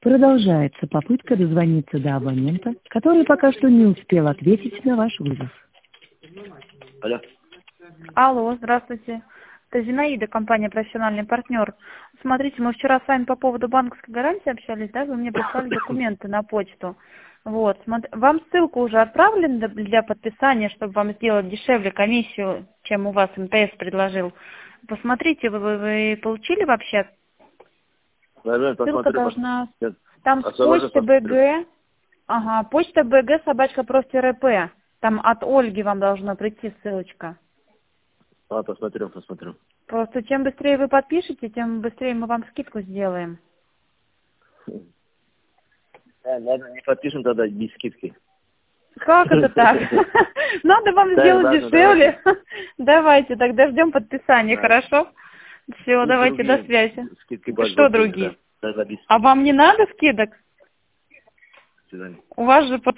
Продолжается попытка дозвониться до абонента, который пока что не успел ответить на ваш вызов. Алло. Алло, здравствуйте. Это Зинаида, компания «Профессиональный партнер». Смотрите, мы вчера с вами по поводу банковской гарантии общались, да? Вы мне прислали документы на почту. Вот, вам ссылку уже отправлена для подписания, чтобы вам сделать дешевле комиссию, чем у вас МТС предложил. Посмотрите, вы получили вообще? Ссылка должна... Там с почты БГ. Ага, почта БГ @prof.rp. Там от Ольги вам должна прийти ссылочка. Посмотрю. Просто чем быстрее вы подпишете, тем быстрее мы вам скидку сделаем. Ладно, не подпишем тогда без скидки. Как это так? Надо вам сделать дешевле. Давайте, тогда ждем подписания, хорошо? Все, давайте, до связи. Что другие? А вам не надо скидок? До свидания. У вас же